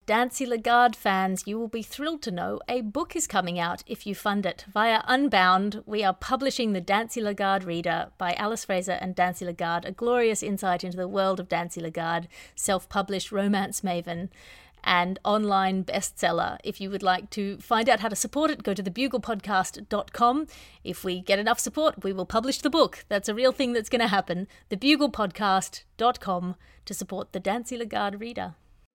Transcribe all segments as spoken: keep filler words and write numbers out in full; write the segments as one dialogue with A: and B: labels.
A: Dancy Lagarde fans, you will be thrilled to know a book is coming out if you fund it. Via Unbound, we are publishing the Dancy Lagarde Reader by Alice Fraser and Dancy Lagarde, a glorious insight into the world of Dancy Lagarde, self-published romance maven and online bestseller. If you would like to find out how to support it, go to the bugle podcast dot com. If we get enough support, we will publish the book. That's a real thing that's going to happen. the bugle podcast dot com to support the Dancy Lagarde Reader.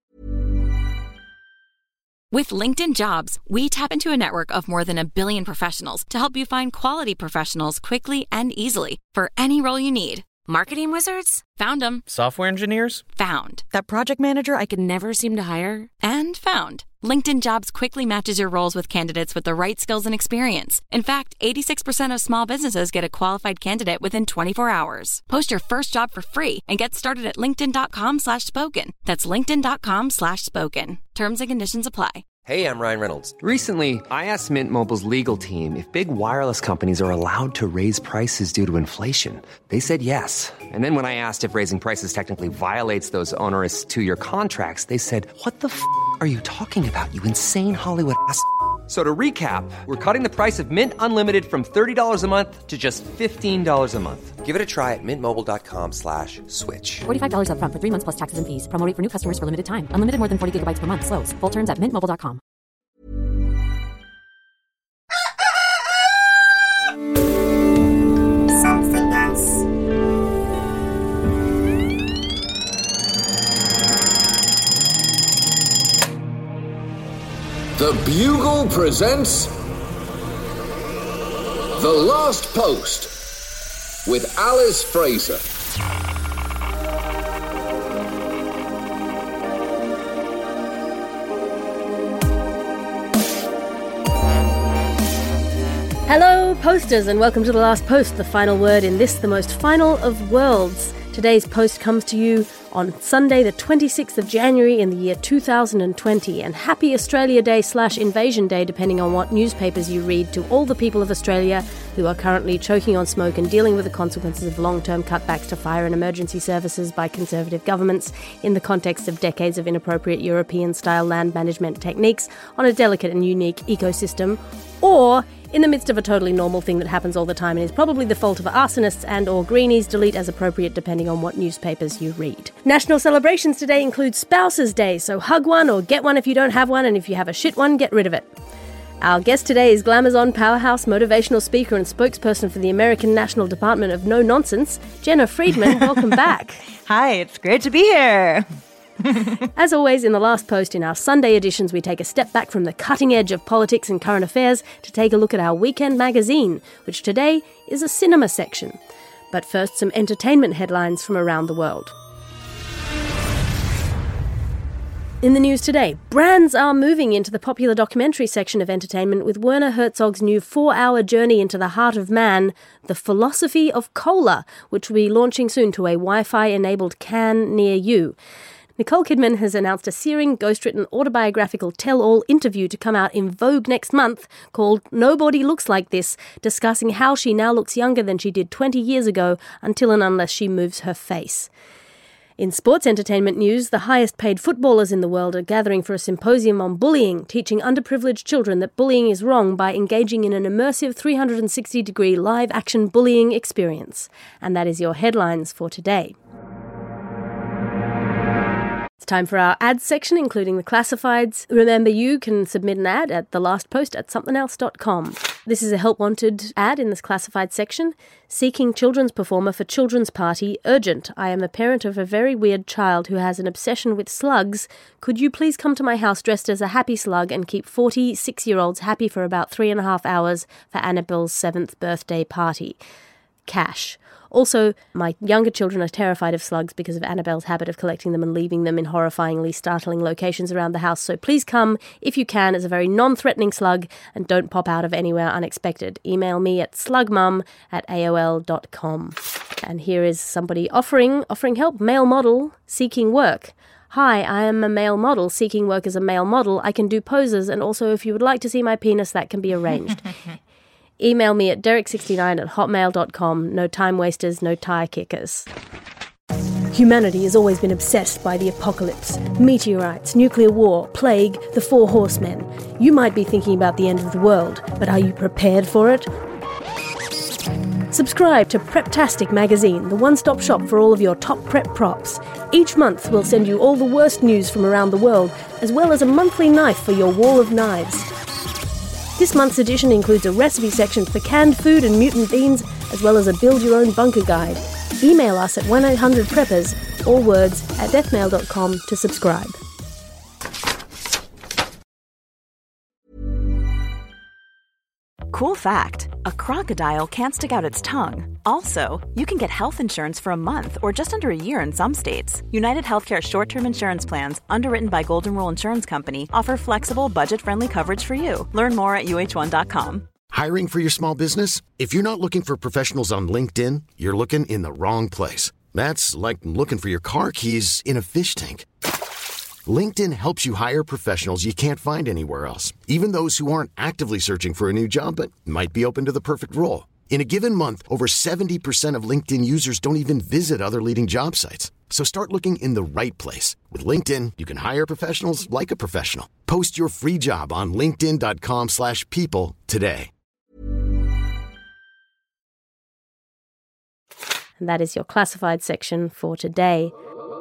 B: With LinkedIn Jobs, we tap into a network of more than a billion professionals to help you find quality professionals quickly and easily for any role you need. Marketing wizards? Found them.
C: Software engineers?
B: Found. That project manager I could never seem to hire? And found. LinkedIn Jobs quickly matches your roles with candidates with the right skills and experience. In fact, eighty-six percent of small businesses get a qualified candidate within twenty-four hours. Post your first job for free and get started at linkedin.com slash spoken. That's linkedin.com slash spoken. Terms and conditions apply.
D: Hey, I'm Ryan Reynolds. Recently, I asked Mint Mobile's legal team if big wireless companies are allowed to raise prices due to inflation. They said yes. And then when I asked if raising prices technically violates those onerous two-year contracts, they said, what the f*** are you talking about, you insane Hollywood ass f- So to recap, we're cutting the price of Mint Unlimited from thirty dollars a month to just fifteen dollars a month. Give it a try at mintmobile.com slash switch.
E: forty-five dollars up front for three months plus taxes and fees. Promo rate for new customers for limited time. Unlimited more than forty gigabytes per month. Slows full terms at mint mobile dot com.
F: Something else. The Bugle presents The Last Post with Alice Fraser.
G: Hello, posters, and welcome to The Last Post, the final word in this, the most final of worlds. Today's post comes to you on Sunday, the twenty-sixth of January in the year two thousand twenty, and happy Australia Day slash Invasion Day, depending on what newspapers you read, to all the people of Australia who are currently choking on smoke and dealing with the consequences of long-term cutbacks to fire and emergency services by Conservative governments in the context of decades of inappropriate European-style land management techniques on a delicate and unique ecosystem, or in the midst of a totally normal thing that happens all the time and is probably the fault of arsonists and or greenies, delete as appropriate depending on what newspapers you read. National celebrations today include Spouses Day, so hug one or get one if you don't have one, and if you have a shit one, get rid of it. Our guest today is Glamazon powerhouse, motivational speaker and spokesperson for the American National Department of No Nonsense, Jenna Friedman. Welcome back.
H: Hi, it's great to be here.
G: As always, in The Last Post, in our Sunday editions, we take a step back from the cutting edge of politics and current affairs to take a look at our weekend magazine, which today is a cinema section. But first, some entertainment headlines from around the world. In the news today, brands are moving into the popular documentary section of entertainment with Werner Herzog's new four-hour journey into the heart of man, The Philosophy of Cola, which will be launching soon to a Wi-Fi-enabled can near you. Nicole Kidman has announced a searing, ghostwritten, autobiographical tell-all interview to come out in Vogue next month called Nobody Looks Like This, discussing how she now looks younger than she did twenty years ago until and unless she moves her face. In sports entertainment news, the highest-paid footballers in the world are gathering for a symposium on bullying, teaching underprivileged children that bullying is wrong by engaging in an immersive three hundred sixty degree live-action bullying experience. And that is your headlines for today. It's time for our ads section, including the classifieds. Remember, you can submit an ad at the last post at something else dot com. This is a help wanted ad in this classified section. Seeking children's performer for children's party, urgent. I am a parent of a very weird child who has an obsession with slugs. Could you please come to my house dressed as a happy slug and keep forty-six-year-olds happy for about three and a half hours for Annabelle's seventh birthday party? Cash. Also, my younger children are terrified of slugs because of Annabelle's habit of collecting them and leaving them in horrifyingly startling locations around the house. So please come, if you can, as a very non-threatening slug and don't pop out of anywhere unexpected. Email me at slugmum at A O L dot com. And here is somebody offering offering help. Male model seeking work. Hi, I am a male model seeking work as a male model. I can do poses, and also if you would like to see my penis, that can be arranged. Email me at derek sixty-nine at hotmail dot com. No time wasters, no tire kickers. Humanity has always been obsessed by the apocalypse. Meteorites, nuclear war, plague, the Four Horsemen. You might be thinking about the end of the world, but are you prepared for it? Subscribe to Preptastic magazine, the one-stop shop for all of your top prep props. Each month we'll send you all the worst news from around the world, as well as a monthly knife for your wall of knives. This month's edition includes a recipe section for canned food and mutant beans, as well as a build-your-own bunker guide. Email us at one eight hundred preppers, all words, at deathmail dot com to subscribe.
B: Cool fact, a crocodile can't stick out its tongue. Also, you can get health insurance for a month or just under a year in some states. United Healthcare short-term insurance plans, underwritten by Golden Rule Insurance Company, offer flexible, budget-friendly coverage for you. Learn more at U H one dot com.
C: Hiring for your small business? If you're not looking for professionals on LinkedIn, you're looking in the wrong place. That's like looking for your car keys in a fish tank. LinkedIn helps you hire professionals you can't find anywhere else, even those who aren't actively searching for a new job but might be open to the perfect role. In a given month, over seventy percent of LinkedIn users don't even visit other leading job sites. So start looking in the right place. With LinkedIn, you can hire professionals like a professional. Post your free job on linkedin dot com slash people today.
G: And that is your classified section for today.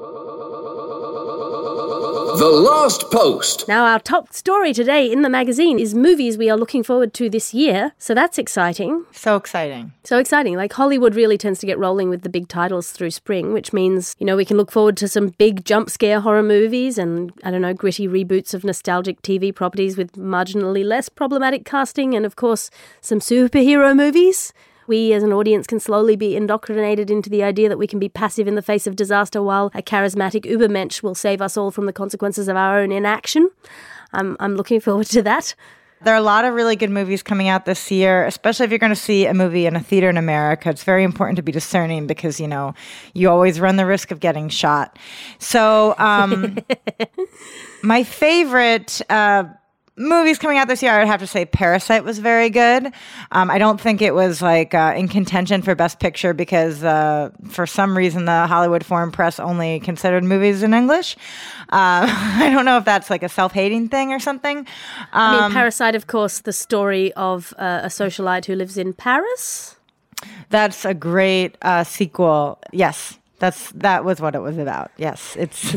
F: The Last Post.
G: Now, our top story today in the magazine is movies we are looking forward to this year, so that's exciting.
H: So exciting.
G: So exciting. Like, Hollywood really tends to get rolling with the big titles through spring, which means, you know, we can look forward to some big jump scare horror movies and, I don't know, gritty reboots of nostalgic T V properties with marginally less problematic casting and, of course, some superhero movies. We as an audience can slowly be indoctrinated into the idea that we can be passive in the face of disaster while a charismatic Ubermensch will save us all from the consequences of our own inaction. I'm, I'm looking forward to that.
H: There are a lot of really good movies coming out this year, especially if you're going to see a movie in a theater in America. It's very important to be discerning because, you know, you always run the risk of getting shot. So um, my favorite uh movies coming out this year, I would have to say Parasite was very good. Um, I don't think it was like uh, in contention for Best Picture because uh, for some reason the Hollywood Foreign Press only considered movies in English. Uh, I don't know if that's like a self-hating thing or something. Um,
G: I mean, Parasite, of course, the story of uh, a socialite who lives in Paris.
H: That's a great uh, sequel. Yes. That's that was what it was about. Yes, it's.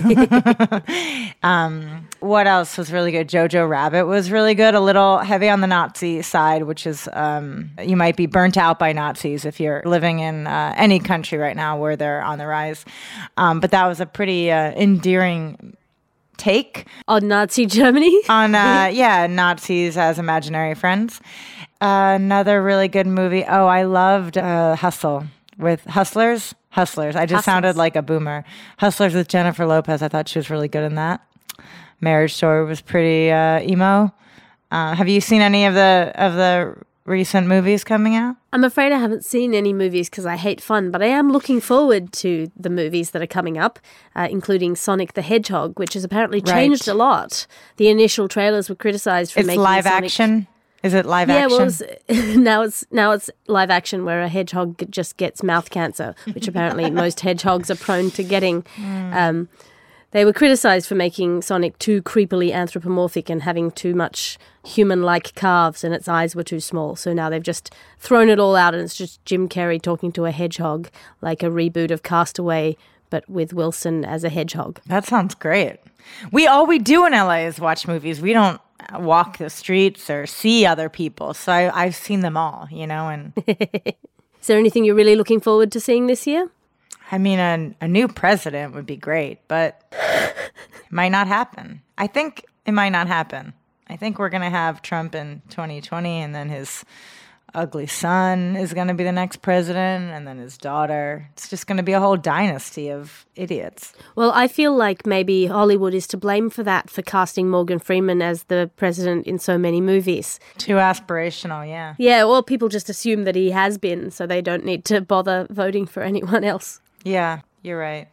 H: um, what else was really good? Jojo Rabbit was really good. A little heavy on the Nazi side, which is um, you might be burnt out by Nazis if you're living in uh, any country right now where they're on the rise. Um, but that was a pretty uh, endearing take
G: on Nazi Germany.
H: on uh, yeah, Nazis as imaginary friends. Uh, another really good movie. Oh, I loved uh, Hustle with Hustlers. Hustlers. I just
G: Hustlers.
H: sounded like a boomer. Hustlers with Jennifer Lopez. I thought she was really good in that. Marriage Story was pretty uh, emo. Uh, have you seen any of the of the recent movies coming out?
G: I'm afraid I haven't seen any movies because I hate fun, but I am looking forward to the movies that are coming up, uh, including Sonic the Hedgehog, which has apparently changed
H: Right.
G: a lot. The initial trailers were criticized for
H: It's
G: making
H: live
G: Sonic...
H: action. Is it live
G: yeah,
H: action?
G: well, it's, now it's now it's live action where a hedgehog just gets mouth cancer, which apparently most hedgehogs are prone to getting. Mm. Um, they were criticized for making Sonic too creepily anthropomorphic and having too much human-like calves, and its eyes were too small. So now they've just thrown it all out, and it's just Jim Carrey talking to a hedgehog, like a reboot of Castaway, but with Wilson as a hedgehog.
H: That sounds great. We all we do in L A is watch movies. We don't walk the streets or see other people. So I, I've seen them all, you know. And
G: is there anything you're really looking forward to seeing this year?
H: I mean, a, a new president would be great, but it might not happen. I think it might not happen. I think we're going to have Trump in twenty twenty, and then his ugly son is going to be the next president, and then his daughter. It's just going to be a whole dynasty of idiots.
G: Well, I feel like maybe Hollywood is to blame for that, for casting Morgan Freeman as the president in so many movies.
H: Too aspirational, yeah.
G: Yeah, well, people just assume that he has been, so they don't need to bother voting for anyone else.
H: Yeah, you're right.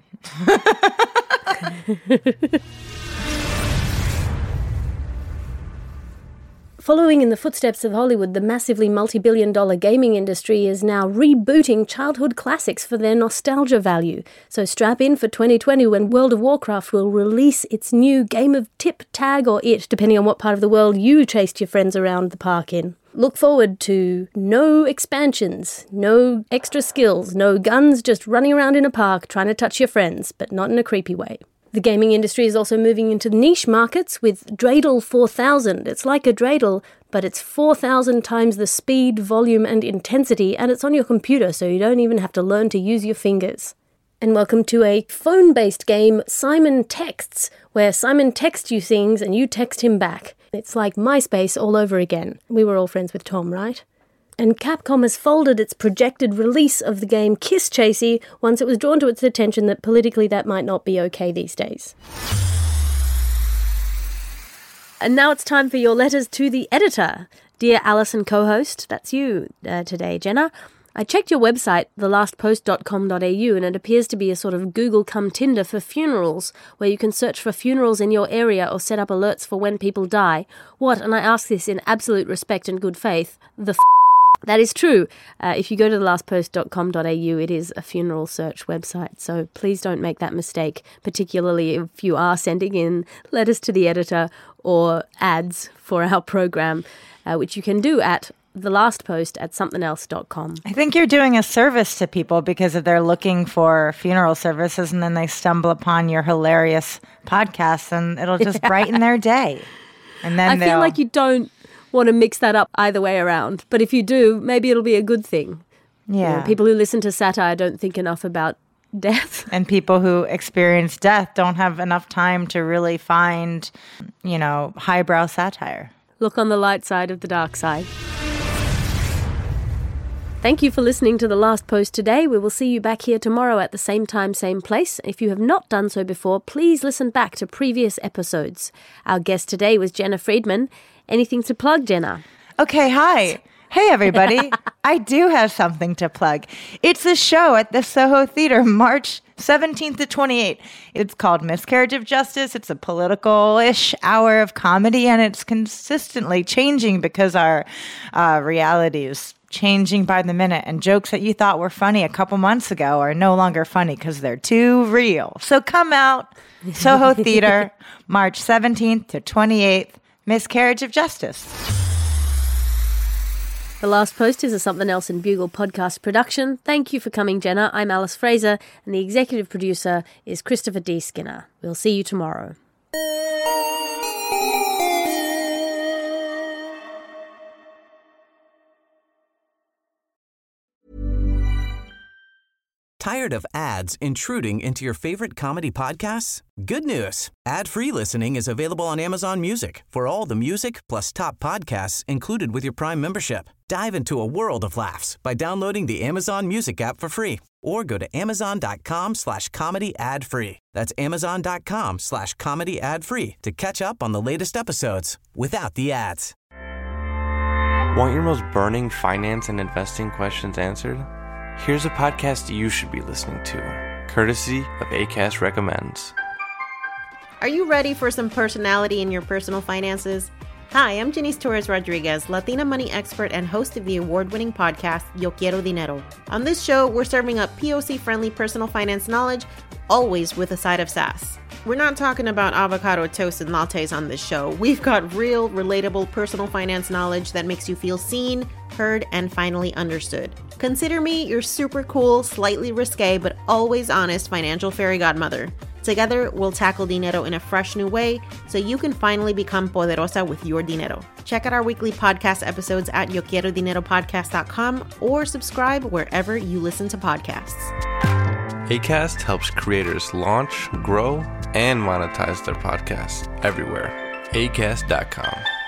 G: Following in the footsteps of Hollywood, the massively multi-billion dollar gaming industry is now rebooting childhood classics for their nostalgia value. So strap in for twenty twenty when World of Warcraft will release its new game of tip, tag or it, depending on what part of the world you chased your friends around the park in. Look forward to no expansions, no extra skills, no guns, just running around in a park trying to touch your friends, but not in a creepy way. The gaming industry is also moving into niche markets with Dreidel four thousand. It's like a dreidel, but it's four thousand times the speed, volume and intensity, and it's on your computer, so you don't even have to learn to use your fingers. And welcome to a phone-based game, Simon Texts, where Simon texts you things and you text him back. It's like MySpace all over again. We were all friends with Tom, right? And Capcom has folded its projected release of the game Kiss Chasey once it was drawn to its attention that politically that might not be okay these days. And now it's time for your letters to the editor. Dear Alice and co-host, that's you uh, today, Jenna. I checked your website, the last post dot com dot a u, and it appears to be a sort of Google cum Tinder for funerals, where you can search for funerals in your area or set up alerts for when people die. What, and I ask this in absolute respect and good faith, the f***? That is true. Uh, if you go to the last post dot com dot a u, it is a funeral search website, so please don't make that mistake, particularly if you are sending in letters to the editor or ads for our program, uh, which you can do at the last post at something else dot com.
H: I think you're doing a service to people because if they're looking for funeral services and then they stumble upon your hilarious podcast, and it'll just brighten their day. And then
G: I feel like you don't want to mix that up either way around. But if you do, maybe it'll be a good thing.
H: Yeah.
G: You know, people who listen to satire don't think enough about death.
H: And people who experience death don't have enough time to really find, you know, highbrow satire.
G: Look on the light side of the dark side. Thank you for listening to The Last Post today. We will see you back here tomorrow at the same time, same place. If you have not done so before, please listen back to previous episodes. Our guest today was Jenna Friedman. Anything to plug, Jenna?
H: Okay, hi. Hey, everybody. I do have something to plug. It's a show at the Soho Theater, March seventeenth to twenty-eighth. It's called Miscarriage of Justice. It's a political-ish hour of comedy, and it's consistently changing because our uh, reality is changing by the minute, and jokes that you thought were funny a couple months ago are no longer funny because they're too real. So come out, Soho Theater, March seventeenth to twenty-eighth. Miscarriage of Justice.
G: The Last Post is a Something Else and Bugle podcast production. Thank you for coming, Jenna. I'm Alice Fraser, and the executive producer is Christopher D. Skinner. We'll see you tomorrow.
I: Tired of ads intruding into your favorite comedy podcasts? Good news. Ad-free listening is available on Amazon Music for all the music plus top podcasts included with your Prime membership. Dive into a world of laughs by downloading the Amazon Music app for free or go to amazon.com slash comedy ad free. That's amazon.com slash comedy ad free to catch up on the latest episodes without the ads.
J: Want your most burning finance and investing questions answered? Here's a podcast you should be listening to, courtesy of Acast Recommends.
K: Are you ready for some personality in your personal finances? Hi, I'm Janice Torres Rodriguez, Latina money expert and host of the award-winning podcast, Yo Quiero Dinero. On this show, we're serving up P O C-friendly personal finance knowledge, always with a side of sass. We're not talking about avocado toast and lattes on this show. We've got real, relatable personal finance knowledge that makes you feel seen, heard, and finally understood. Consider me your super cool, slightly risque, but always honest financial fairy godmother. Together, we'll tackle dinero in a fresh new way so you can finally become poderosa with your dinero. Check out our weekly podcast episodes at yo quiero dinero podcast dot com or subscribe wherever you listen to podcasts.
J: Acast helps creators launch, grow, and monetize their podcasts everywhere. acast dot com.